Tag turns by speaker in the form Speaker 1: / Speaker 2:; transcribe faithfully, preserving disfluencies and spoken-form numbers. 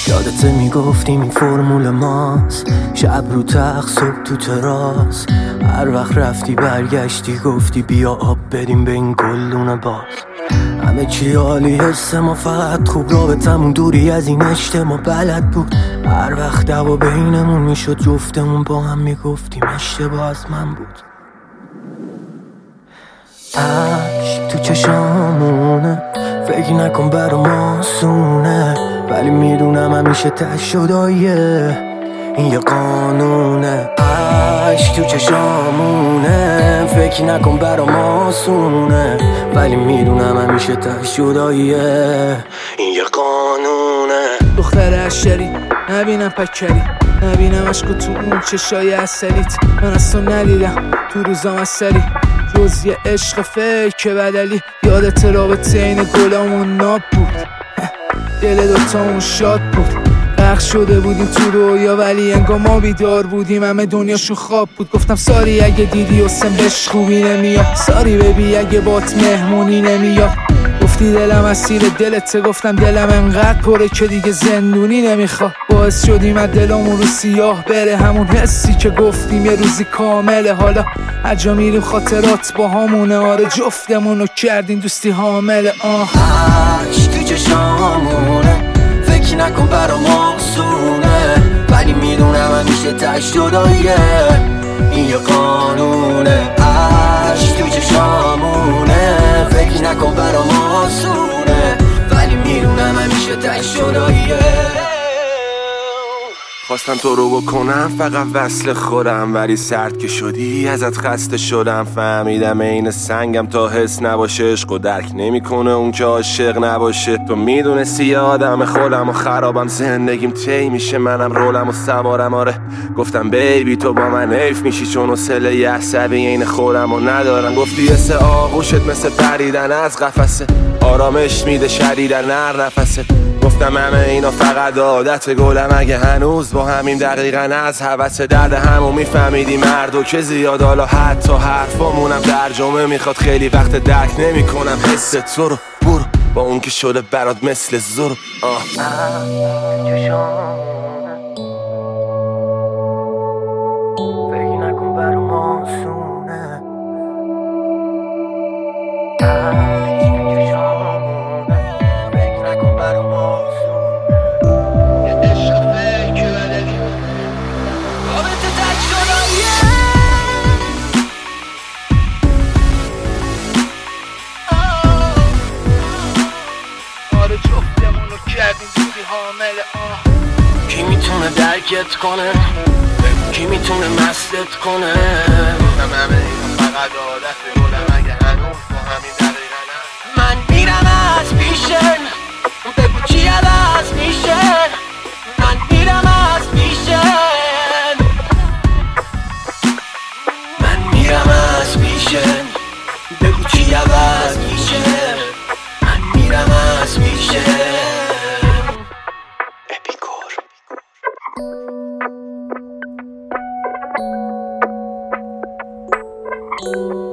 Speaker 1: یادت میگفتیم این فرمول ماست، شب رو تخت صبح تو تراس. هر وقت رفتی برگشتی گفتی بیا آب بریم به این گلدون باز. همه چی عالی، حس ما فقط خوب، رابطمون دوری از این اجتماع بلد بود. هر وقت دعوا بینمون میشد جفتمون با هم میگفتیم اشتباه از من بود. عشق تو چشامونه، فکر نکن برام آسونه، ولی میدونم همیشه ته شداییه، این یه قانونه. عشق تو چشامونه، فکر نکن برام آسونه، ولی میدونم همیشه ته شداییه، این یه قانونه.
Speaker 2: دختر عشری نبینم پکری، نبینم عشق تو اون چشای اصلیت. من از تو ندیدم تو روزام اثری، جز یه عشق فیک بدلی. یادت رابطه این گلامون ناب بود، دل دوتامون شاد بود. غرق شده بودیم تو رویا ولی انگار ما بیدار بودیم، همه دنیاشون خواب بود. گفتم ساری اگه دیدی حسن بهش خوبی نمیاد، ساری ببی اگه بات مهمونی نمیاد. گفتی دلم اسیر دلته، گفتم دلم انقدر پره که دیگه زندونی نمیخواد. باعث شدیم از دلمون رو سیاه بره همون حسی که گفتیم یه روزی کامله. حالا هرجا میریم خاطرات با همونه، آره جفتمونو کردیم دوستی حامله. آه
Speaker 1: عشق تو چشامونه، فکر نکن برام آسونه، ولی میدونم همیشه تش جداییه، این یه قانونه. عشق تو چشامونه، فکر نکن برام آسونه، ولی میدونم همیشه تش جداییه.
Speaker 3: خواستم تو رو بکنم فقط وصل خودم، ولی سرد که شدی ازت خسته شدم. فهمیدم این سنگم تا حس نباشه، عشق و درک نمیکنه اون که عاشق نباشه. تو میدونستی یه آدم خودم و خرابم، زندگیم تی میشه منم رولم و سوارم. آره گفتم بیبی تو با من حیف میشی، چون حوصله یه عصبی این خودم و ندارم. گفتی حس آغوشت مثل پریدن از قفسه، آرامش میده شدیدن نر نفست. گفتم همه اینا فقط عادت گلم، اگه هنوز با همین دقیقاً از هوس درد همو میفهمیدی مرد و که زیاد. حالا حتی حرفامونم ترجمه میخواد، خیلی وقت درک نمیکنم حس تو رو. برو با اون که شده برات مثل زور. آه
Speaker 1: فکر نکن برام آسونه، فکر نکن برام آسونه.
Speaker 2: آره جفتمونو کردیم دوستی حامله. آه
Speaker 1: کی میتونه درکت کنه، کی میتونه مستت کنه.
Speaker 3: گفتم همه اینا فقط عادت گلم، اگه هنوز با همین دقیقاً
Speaker 1: من میرم از پیشن، بگو چی عوض میشه. من میرم از پیشن، من میرم از پیشن، بگو چی عوض میشه. من میرم از پیشن. اپیکور